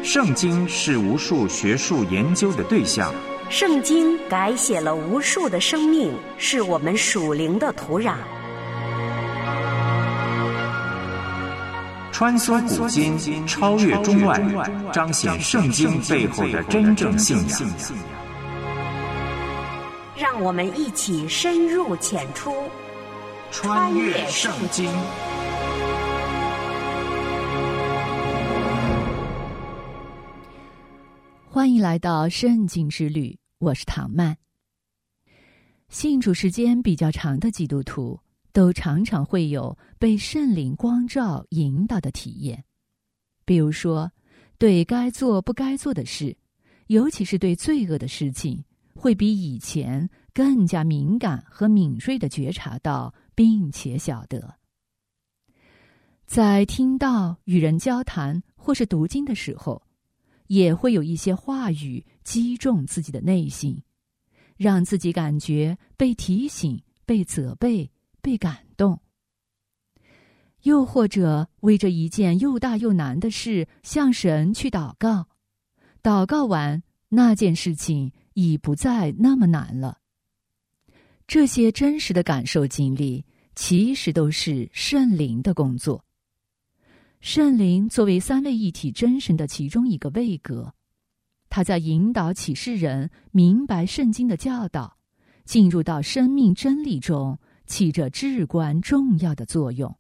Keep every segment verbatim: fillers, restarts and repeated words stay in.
圣经是无数学术研究的对象， 圣经改写了无数的生命，是我们属灵的土壤。 穿梭古今，超越中外，彰显圣经背后的真正信仰。 让我们一起深入浅出， 穿越圣经。 欢迎来到圣经之旅，我是唐曼。信主时间比较长的基督徒都常常会有被圣灵光照引导的体验，比如说对该做不该做的事，尤其是对罪恶的事情，会比以前更加敏感和敏锐地觉察到并且晓得。在听到、与人交谈或是读经的时候，也会有一些话语击中自己的内心，让自己感觉被提醒、被责备、被感动。又或者为着一件又大又难的事向神去祷告，祷告完，那件事情已不再那么难了。这些真实的感受经历，其实都是圣灵的工作。圣灵作为三位一体真神的其中一个位格，他在引导启示人明白圣经的教导，进入到生命真理中，起着至关重要的作用。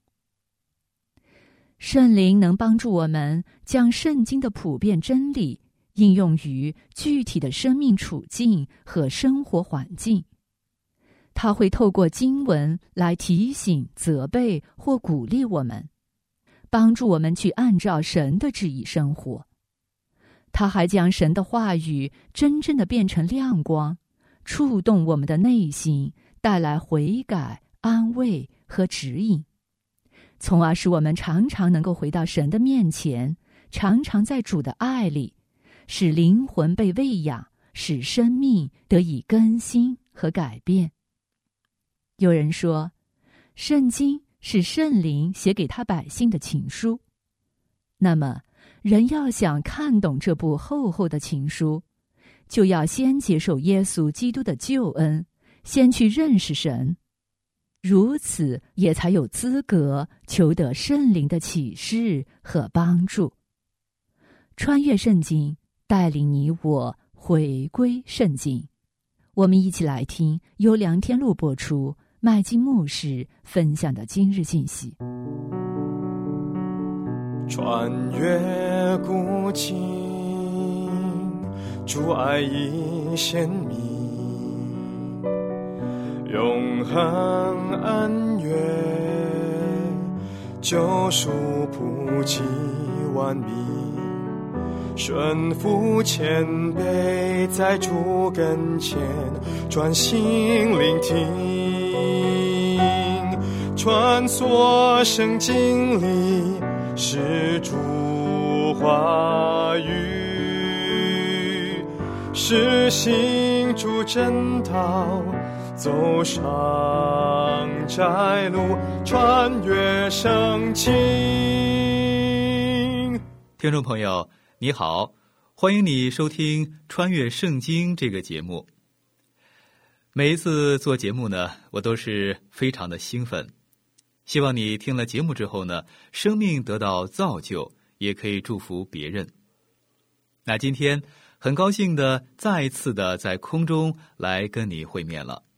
圣灵能帮助我们将圣经的普遍真理应用于具体的生命处境和生活环境。他会透过经文来提醒、责备或鼓励我们，帮助我们去按照神的旨意生活。他还将神的话语真正的变成亮光，触动我们的内心，带来悔改、安慰和指引，从而使我们常常能够回到神的面前，常常在主的爱里，使灵魂被喂养，使生命得以更新和改变。有人说，圣经是圣灵写给他百姓的情书。那么，人要想看懂这部厚厚的情书，就要先接受耶稣基督的救恩，先去认识神，如此也才有资格求得圣灵的启示和帮助。穿越圣经，带领你我回归圣经。我们一起来听由梁天禄播出，麦基牧师分享的今日信息。 穿越古今，主爱已显明，永恒恩怨，救赎普及万民，顺服谦卑，在主跟前专心聆听，穿梭圣经里是主话语，是行主真道，走上窄路，穿越圣经。 听众朋友你好，欢迎你收听《穿越圣经》这个节目。每一次做节目呢，我都是非常的兴奋，希望你听了节目之后呢，生命得到造就，也可以祝福别人。那今天很高兴的再一次的在空中来跟你会面了。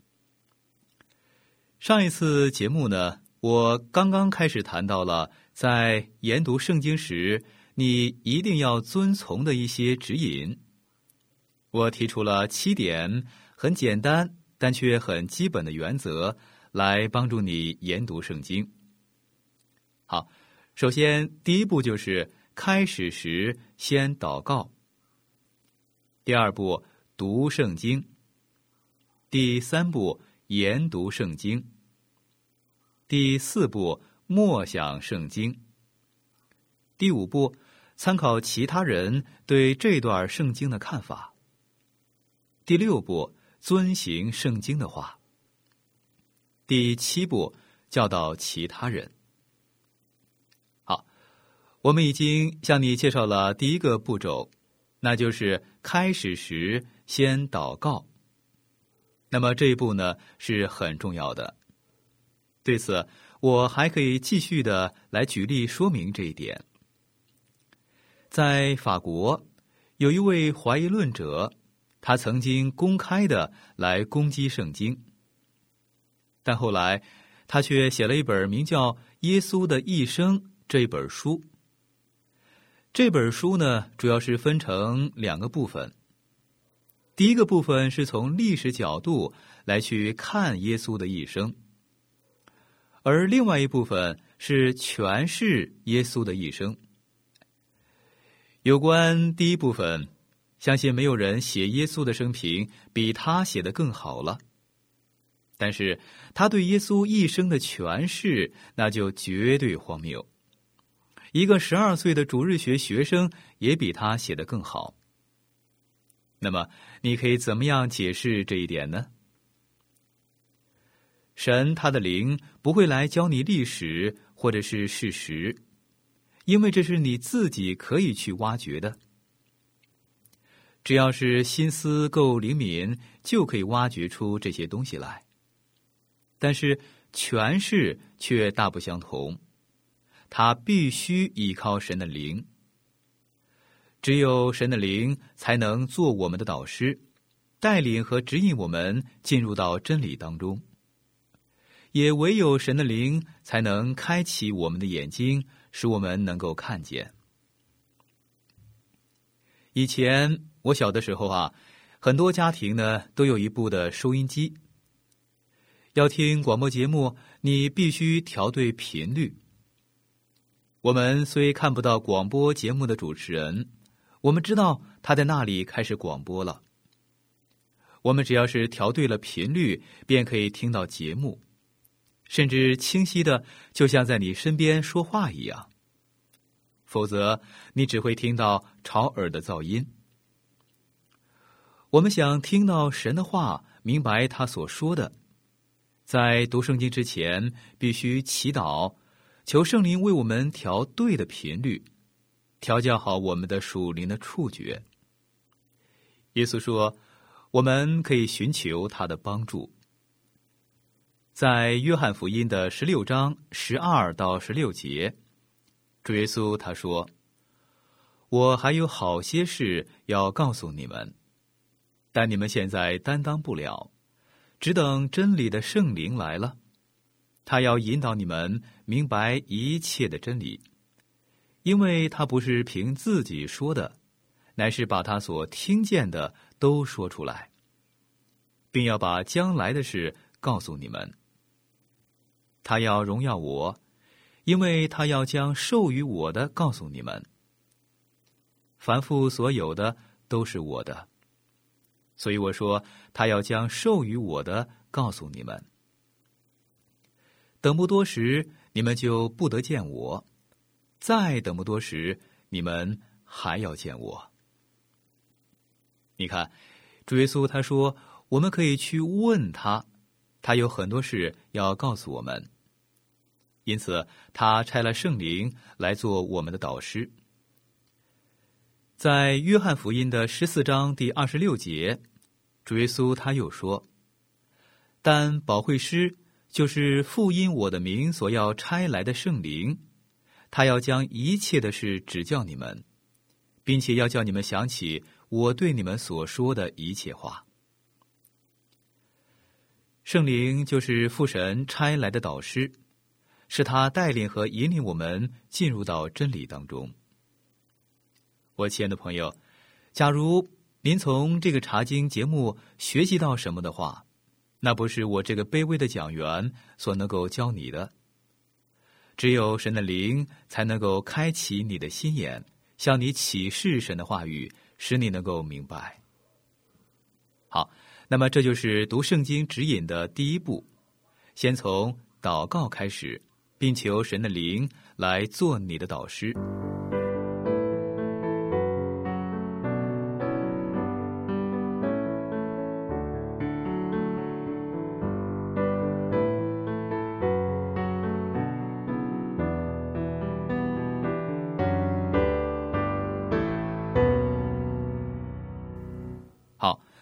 上一次节目呢，我刚刚开始谈到了在研读圣经时你一定要遵从的一些指引。我提出了七点很简单但却很基本的原则，来帮助你研读圣经。好，首先第一步就是开始时先祷告。第二步，读圣经。第三步，研读圣经。第四步，默想圣经。第五步，参考其他人对这段圣经的看法。第六步，遵行圣经的话。第七步，教导其他人。好， 我们已经向你介绍了第一个步骤，那就是开始时先祷告。那么这一步呢是很重要的。对此，我还可以继续的来举例说明这一点。在法国，有一位怀疑论者，他曾经公开的来攻击圣经，但后来他却写了一本名叫《耶稣的一生》这一本书。这本书呢，主要是分成两个部分。第一个部分是从历史角度来去看耶稣的一生，而另外一部分是诠释耶稣的一生。有关第一部分，相信没有人写耶稣的生平比他写得更好了。但是他对耶稣一生的诠释，那就绝对荒谬。一个十二岁的主日学学生也比他写得更好。那么你可以怎么样解释这一点呢？神他的灵不会来教你历史或者是事实，因为这是你自己可以去挖掘的。只要是心思够灵敏，就可以挖掘出这些东西来。但是诠释却大不相同，它必须依靠神的灵。只有神的灵才能做我们的导师，带领和指引我们进入到真理当中。也唯有神的灵才能开启我们的眼睛，使我们能够看见。以前我小的时候啊，很多家庭呢都有一部的收音机。要听广播节目，你必须调对频率。我们虽看不到广播节目的主持人，我们知道他在那里开始广播了。我们只要是调对了频率，便可以听到节目，甚至清晰的就像在你身边说话一样。否则你只会听到吵耳的噪音。我们想听到神的话，明白他所说的，在读圣经之前必须祈祷，求圣灵为我们调对的频率，调教好我们的属灵的触觉。耶稣说，我们可以寻求他的帮助。在约翰福音的十六章十二到十六节，主耶稣他说，我还有好些事要告诉你们，但你们现在担当不了，只等真理的圣灵来了，他要引导你们明白一切的真理，因为他不是凭自己说的，乃是把他所听见的都说出来，并要把将来的事告诉你们。他要荣耀我，因为他要将授予我的告诉你们。凡父所有的都是我的，所以我说，他要将授予我的告诉你们。等不多时，你们就不得见我；再等不多时，你们还要见我。你看，主耶稣他说，我们可以去问他，他有很多事要告诉我们。因此他差了圣灵来做我们的导师。在约翰福音的十四章第二十六节，主耶稣他又说，但保惠师就是父因我的名所要差来的圣灵，他要将一切的事指教你们，并且要叫你们想起我对你们所说的一切话。圣灵就是父神差来的导师，是他带领和引领我们进入到真理当中。我亲爱的朋友，假如您从这个查经节目学习到什么的话，那不是我这个卑微的讲员所能够教你的。只有神的灵才能够开启你的心眼，向你启示神的话语，使你能够明白。好，那么这就是读圣经指引的第一步，先从祷告开始，并求神的灵来做你的导师。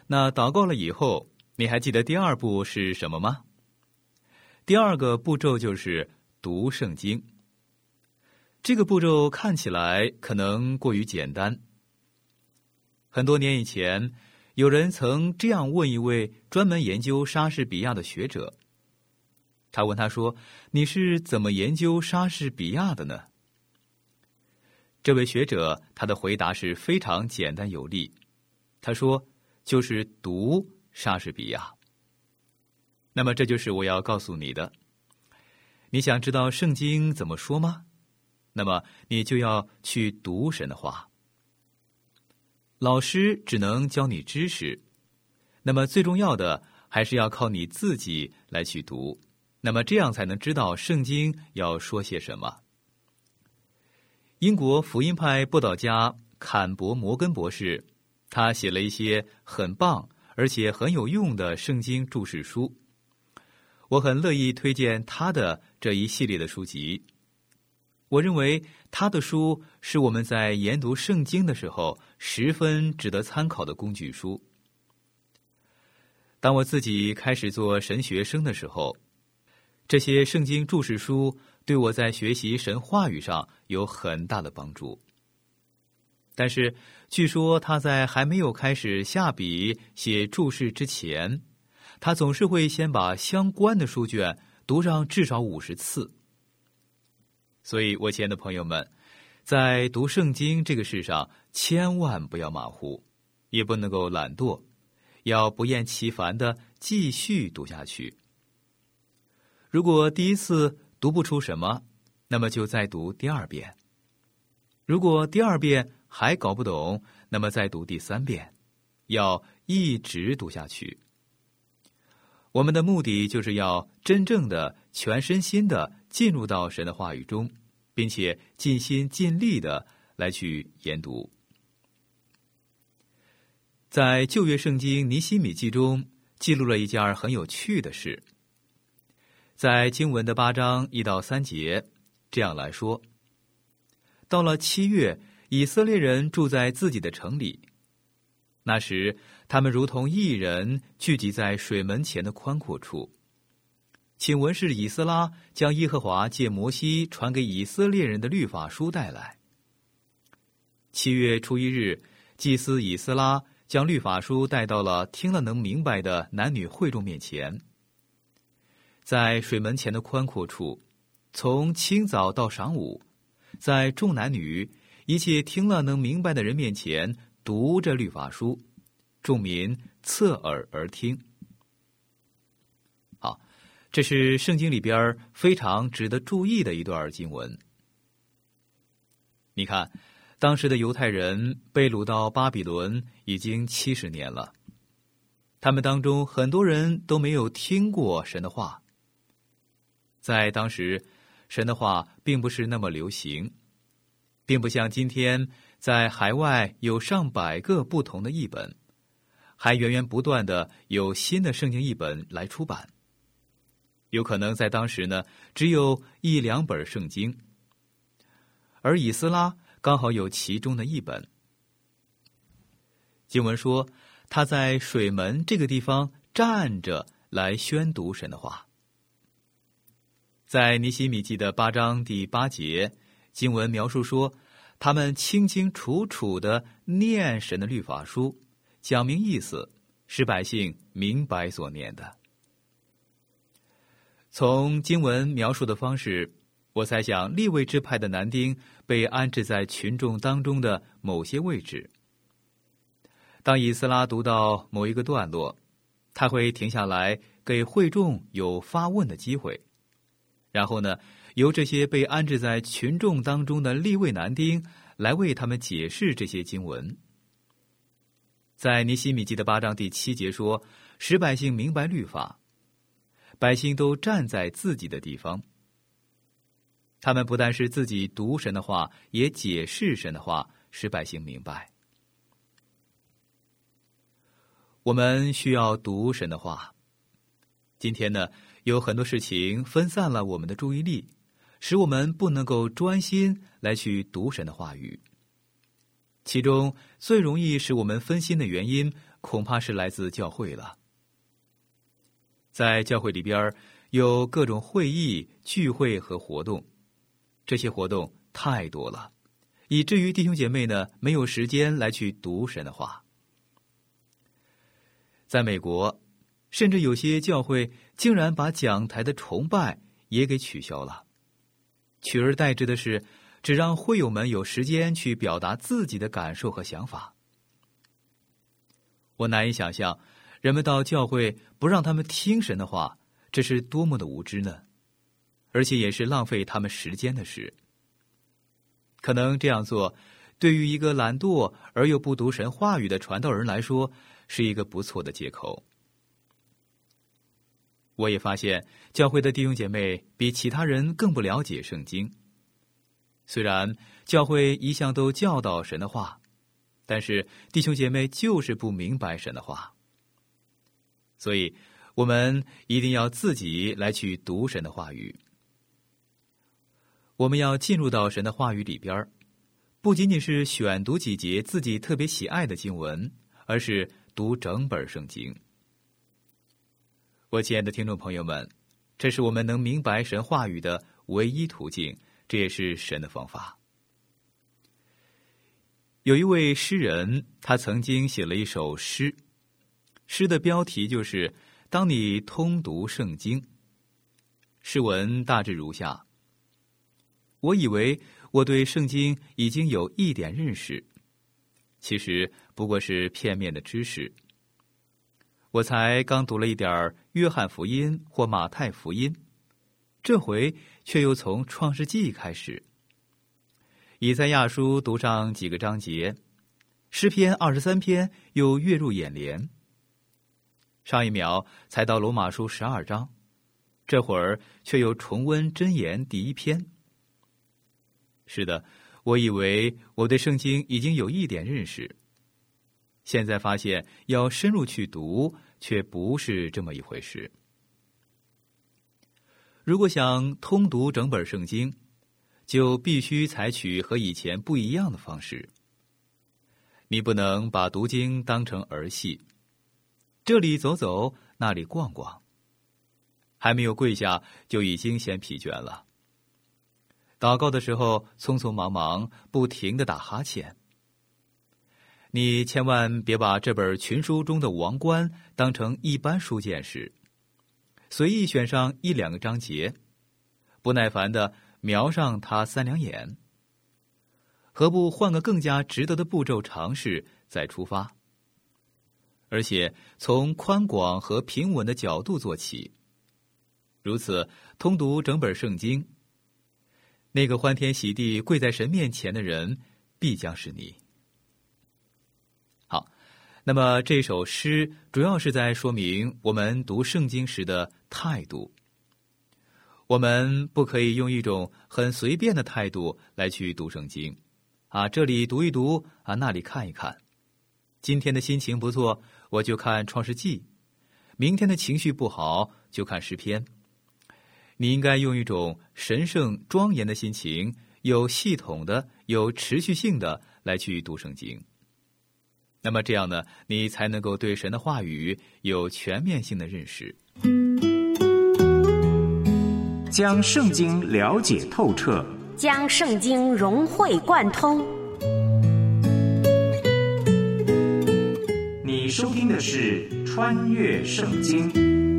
那祷告了以后，你还记得第二步是什么吗？第二个步骤就是读圣经。这个步骤看起来可能过于简单。很多年以前，有人曾这样问一位专门研究莎士比亚的学者，他问他说：“你是怎么研究莎士比亚的呢？”这位学者他的回答是非常简单有力，他说：“就是读莎士比亚。”那么这就是我要告诉你的。你想知道圣经怎么说吗？那么你就要去读神的话。老师只能教你知识，那么最重要的还是要靠你自己来去读，那么这样才能知道圣经要说些什么。英国福音派布道家坎伯摩根博士，他写了一些很棒而且很有用的圣经注释书，我很乐意推荐他的这一系列的书籍。我认为他的书是我们在研读圣经的时候十分值得参考的工具书。当我自己开始做神学生的时候，这些圣经注释书对我在学习神话语上有很大的帮助。但是据说他在还没有开始下笔写注释之前，他总是会先把相关的书卷读上至少五十次。所以我亲爱的朋友们，在读圣经这个事上千万不要马虎，也不能够懒惰，要不厌其烦地继续读下去。如果第一次读不出什么，那么就再读第二遍。如果第二遍还搞不懂，那么再读第三遍，要一直读下去。我们的目的就是要真正的全身心的进入到神的话语中，并且尽心尽力的来去研读。在旧约圣经尼希米记中记录了一件很有趣的事。在经文的八章一到三节这样来说：到了七月，以色列人住在自己的城里，那时他们如同一人聚集在水门前的宽阔处。请文士以斯拉将耶和华借摩西传给以色列人的律法书带来。七月初一日，祭司以斯拉将律法书带到了听了能明白的男女会众面前。在水门前的宽阔处，从清早到晌午，在众男女一切听了能明白的人面前读着律法书，众民侧耳而听。好，这是圣经里边非常值得注意的一段经文。你看，当时的犹太人被掳到巴比伦已经七十年了，他们当中很多人都没有听过神的话。在当时，神的话并不是那么流行，并不像今天在海外有上百个不同的译本，还源源不断的有新的圣经译本来出版。有可能在当时呢，只有一两本圣经，而以斯拉刚好有其中的一本。经文说，他在水门这个地方站着来宣读神的话。在尼希米记的八章第八节，经文描述说，他们清清楚楚地念神的律法书，讲明意思，使百姓明白所念的。从经文描述的方式，我猜想利未支派的男丁被安置在群众当中的某些位置。当以斯拉读到某一个段落，他会停下来给会众有发问的机会，然后呢，由这些被安置在群众当中的利未男丁来为他们解释这些经文。在尼希米记的八章第七节说，使百姓明白律法，百姓都站在自己的地方。他们不但是自己读神的话，也解释神的话，使百姓明白。我们需要读神的话。今天呢，有很多事情分散了我们的注意力，使我们不能够专心来去读神的话语。其中最容易使我们分心的原因， 恐怕是来自教会了。在教会里边有各种会议、聚会和活动，这些活动太多了，以至于弟兄姐妹呢没有时间来去读神的话。在美国，甚至有些教会竟然把讲台的崇拜也给取消了，取而代之的是只让会友们有时间去表达自己的感受和想法。我难以想象人们到教会不让他们听神的话，这是多么的无知呢？而且也是浪费他们时间的事。可能这样做对于一个懒惰而又不读神话语的传道人来说是一个不错的借口。我也发现教会的弟兄姐妹比其他人更不了解圣经。虽然教会一向都教导神的话，但是弟兄姐妹就是不明白神的话。所以我们一定要自己来去读神的话语。我们要进入到神的话语里边，不仅仅是选读几节自己特别喜爱的经文，而是读整本圣经。我亲爱的听众朋友们，这是我们能明白神话语的唯一途径，这也是神的方法。有一位诗人，他曾经写了一首诗，诗的标题就是当你通读圣经。诗文大致如下：我以为我对圣经已经有一点认识，其实不过是片面的知识。我才刚读了一点约翰福音或马太福音，这回却又从创世纪开始。以赛亚书读上几个章节，诗篇二十三篇又跃入眼帘。上一秒才到罗马书十二章，这会儿却又重温箴言第一篇。是的，我以为我对圣经已经有一点认识，现在发现要深入去读，却不是这么一回事。如果想通读整本圣经，就必须采取和以前不一样的方式。你不能把读经当成儿戏，这里走走，那里逛逛，还没有跪下就已经先疲倦了。祷告的时候匆匆忙忙，不停地打哈欠。你千万别把这本群书中的王冠当成一般书见识，随意选上一两个章节，不耐烦地瞄上它三两眼。何不换个更加值得的步骤尝试再出发？而且从宽广和平稳的角度做起，如此通读整本圣经，那个欢天喜地跪在神面前的人必将是你。好，那么这首诗主要是在说明我们读圣经时的态度。我们不可以用一种很随便的态度来去读圣经啊，这里读一读啊，那里看一看。今天的心情不错，我就看创世纪；明天的情绪不好，就看诗篇。你应该用一种神圣庄严的心情，有系统的、有持续性的来去读圣经。那么这样呢，你才能够对神的话语有全面性的认识， 将圣经了解透彻， 将圣经融会贯通。 你收听的是《穿越圣经》。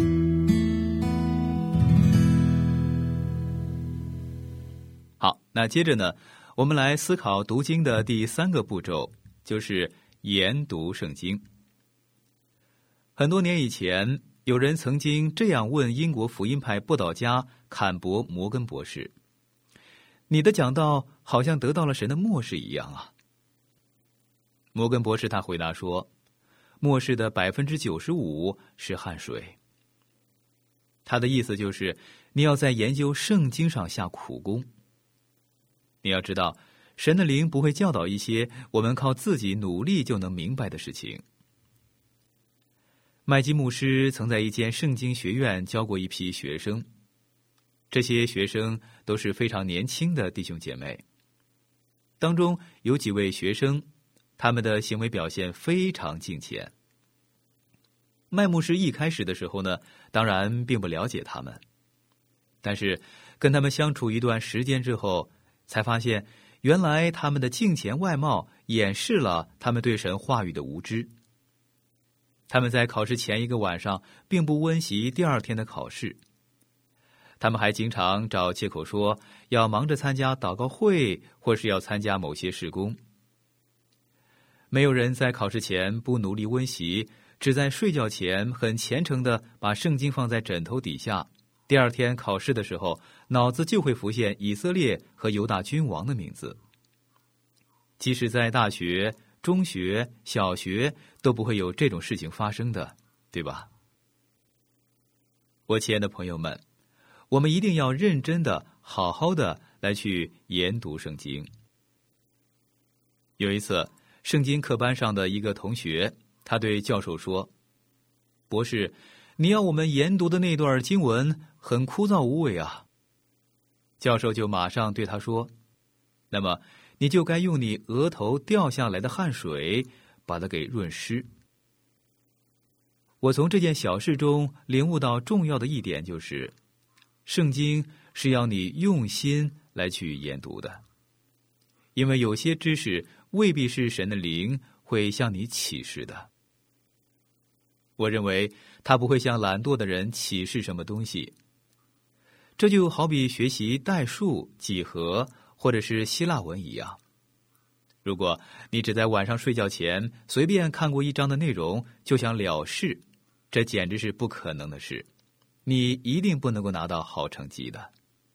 好，那接着呢，我们来思考读经的第三个步骤，就是研读圣经。很多年以前，有人曾经这样问英国福音派布道家坎伯·摩根博士：你的讲道好像得到了神的默示一样啊。摩根博士他回答说，默示的百分之九十五是汗水。他的意思就是你要在研究圣经上下苦功。你要知道，神的灵不会教导一些我们靠自己努力就能明白的事情。麦基牧师曾在一间圣经学院教过一批学生，这些学生都是非常年轻的弟兄姐妹。当中有几位学生，他们的行为表现非常敬虔， 麦牧师一开始的时候呢，当然并不了解他们，但是跟他们相处一段时间之后，才发现原来他们的敬虔外貌掩饰了他们对神话语的无知。他们在考试前一个晚上并不温习第二天的考试，他们还经常找借口说要忙着参加祷告会，或是要参加某些事工。没有人在考试前不努力温习，只在睡觉前很虔诚地把圣经放在枕头底下，第二天考试的时候，脑子就会浮现以色列和犹大君王的名字。即使在大学、中学、小学都不会有这种事情发生的，对吧？我亲爱的朋友们，我们一定要认真的、好好的来去研读圣经。有一次，圣经课班上的一个同学，他对教授说：“博士，你要我们研读的那段经文很枯燥无味啊。”教授就马上对他说：“那么你就该用你额头掉下来的汗水把它给润湿。”我从这件小事中领悟到重要的一点，就是圣经是要你用心来去研读的，因为有些知识未必是神的灵会向你启示的。我认为他不会向懒惰的人启示什么东西。这就好比学习代数、几何或者是希腊文一样。如果你只在晚上睡觉前随便看过一章的内容就想了事，这简直是不可能的事，你一定不能够拿到好成绩的。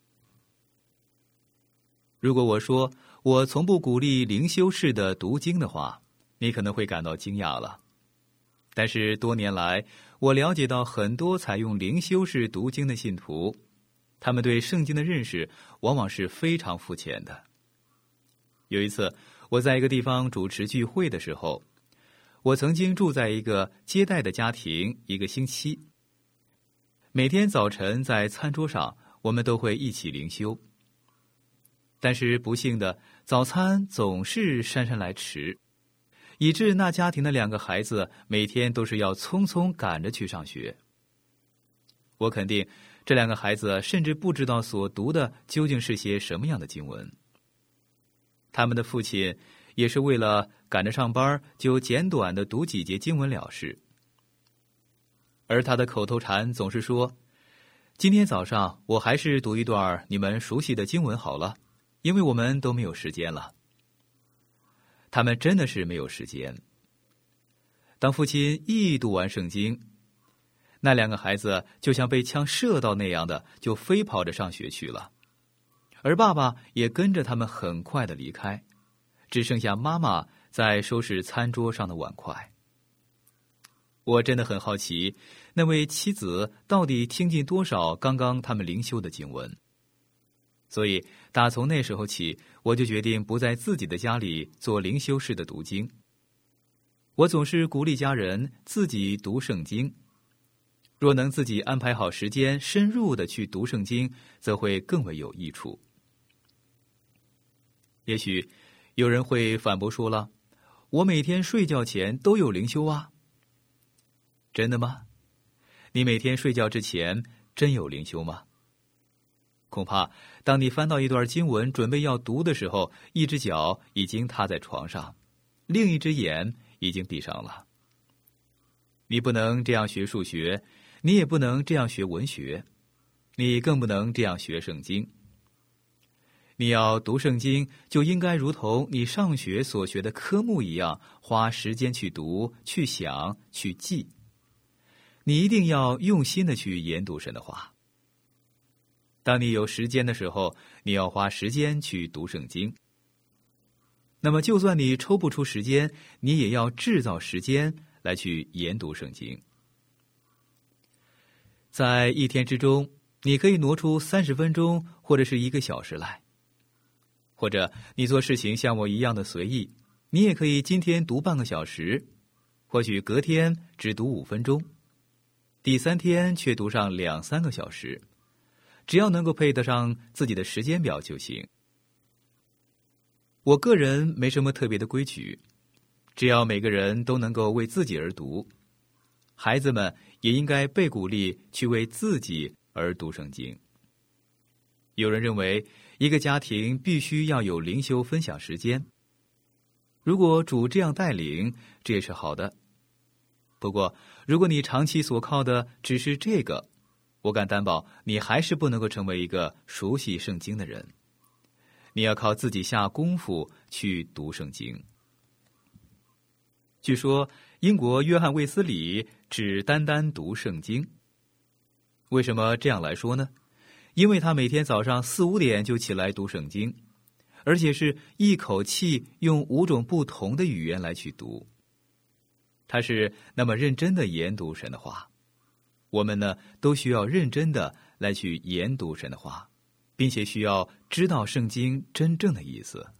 如果我说我从不鼓励灵修式的读经的话，你可能会感到惊讶了。但是多年来，我了解到很多采用灵修式读经的信徒，他们对圣经的认识往往是非常肤浅的。有一次，我在一个地方主持聚会的时候，我曾经住在一个接待的家庭一个星期。每天早晨在餐桌上，我们都会一起灵修。但是不幸的，早餐总是姗姗来迟，以致那家庭的两个孩子每天都是要匆匆赶着去上学。我肯定这两个孩子甚至不知道所读的究竟是些什么样的经文。他们的父亲也是为了赶着上班，就简短的读几节经文了事。而他的口头禅总是说：“今天早上我还是读一段你们熟悉的经文好了，因为我们都没有时间了。”他们真的是没有时间。当父亲一读完圣经，那两个孩子就像被枪射到那样的，就飞跑着上学去了。而爸爸也跟着他们很快的离开，只剩下妈妈在收拾餐桌上的碗筷。我真的很好奇，那位妻子到底听进多少刚刚他们灵修的经文。所以打从那时候起，我就决定不在自己的家里做灵修式的读经。我总是鼓励家人自己读圣经，若能自己安排好时间，深入的去读圣经，则会更为有益处。也许有人会反驳说了，我每天睡觉前都有灵修啊。真的吗？你每天睡觉之前真有灵修吗？恐怕当你翻到一段经文准备要读的时候，一只脚已经踏在床上，另一只眼已经闭上了。你不能这样学数学，你也不能这样学文学，你更不能这样学圣经。你要读圣经，就应该如同你上学所学的科目一样，花时间去读、去想、去记。你一定要用心的去研读神的话。当你有时间的时候，你要花时间去读圣经。那么就算你抽不出时间，你也要制造时间来去研读圣经。在一天之中，你可以挪出三十分钟或者是一个小时来。或者你做事情像我一样的随意，你也可以今天读半个小时，或许隔天只读五分钟，第三天却读上两三个小时，只要能够配得上自己的时间表就行。我个人没什么特别的规矩，只要每个人都能够为自己而读， 孩子们也应该被鼓励去为自己而读圣经。有人认为一个家庭必须要有灵修分享时间，如果主这样带领，这也是好的。不过如果你长期所靠的只是这个，我敢担保你还是不能够成为一个熟悉圣经的人。你要靠自己下功夫去读圣经。据说英国约翰卫斯理只单单读圣经。为什么这样来说呢？因为他每天早上四五点就起来读圣经，而且是一口气用五种不同的语言来去读。他是那么认真的研读神的话。我们呢，都需要认真的来去研读神的话，并且需要知道圣经真正的意思。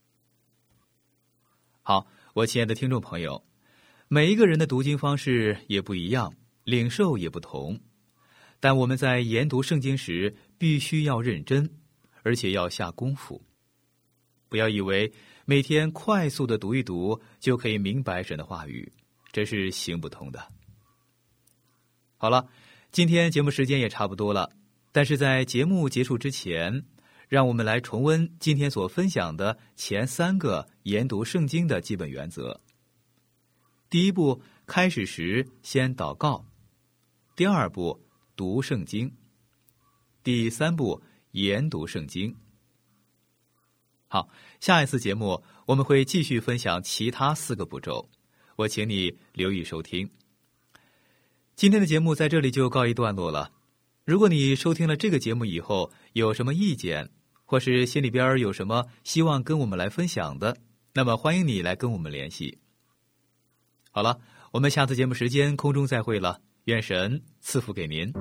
好，我亲爱的听众朋友，每一个人的读经方式也不一样，领受也不同，但我们在研读圣经时必须要认真，而且要下功夫。不要以为每天快速的读一读就可以明白神的话语，这是行不通的。好了，今天节目时间也差不多了，但是在节目结束之前，让我们来重温今天所分享的前三个研读圣经的基本原则。第一步，开始时先祷告；第二步，读圣经；第三步，研读圣经。好，下一次节目我们会继续分享其他四个步骤，我请你留意收听。今天的节目在这里就告一段落了。如果你收听了这个节目以后有什么意见，或是心里边有什么希望跟我们来分享的，那么欢迎你来跟我们联系。好了，我们下次节目时间空中再会了，愿神赐福给您。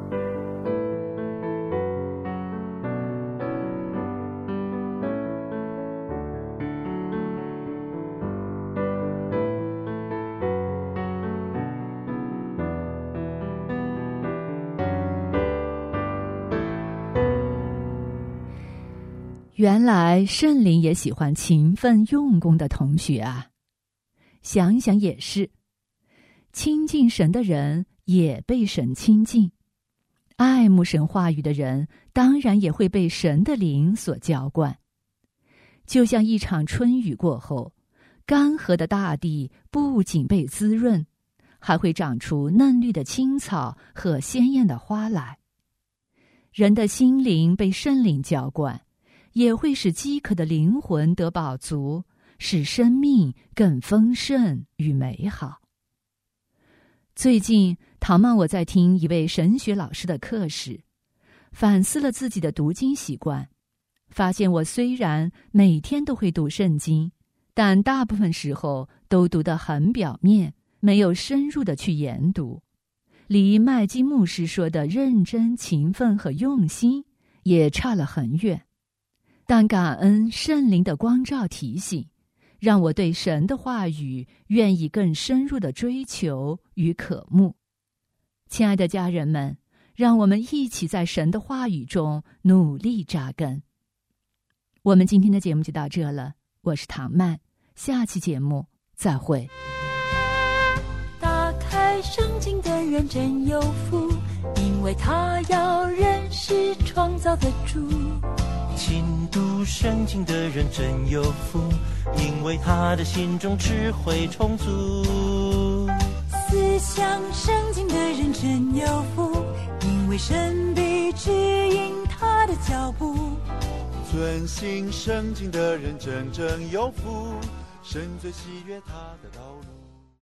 原来圣灵也喜欢勤奋用功的同学啊！想一想也是，亲近神的人也被神亲近，爱慕神话语的人当然也会被神的灵所浇灌。就像一场春雨过后，干涸的大地不仅被滋润，还会长出嫩绿的青草和鲜艳的花来。人的心灵被圣灵浇灌，也会使饥渴的灵魂得饱足，使生命更丰盛与美好。最近唐曼我在听一位神学老师的课时，反思了自己的读经习惯，发现我虽然每天都会读圣经，但大部分时候都读得很表面，没有深入的去研读，离麦基牧师说的认真、勤奋和用心也差了很远。但感恩圣灵的光照提醒，让我对神的话语愿意更深入的追求与渴慕。亲爱的家人们，让我们一起在神的话语中努力扎根。我们今天的节目就到这了，我是唐曼，下期节目再会。 打开圣经的人真有福，因为他要认识创造的主。 勤读圣经的人真有福，因为他的心中智慧充足。 思想圣经的人真有福，因为神必指引他的脚步。 遵行圣经的人真正有福，神最喜悦他的道路。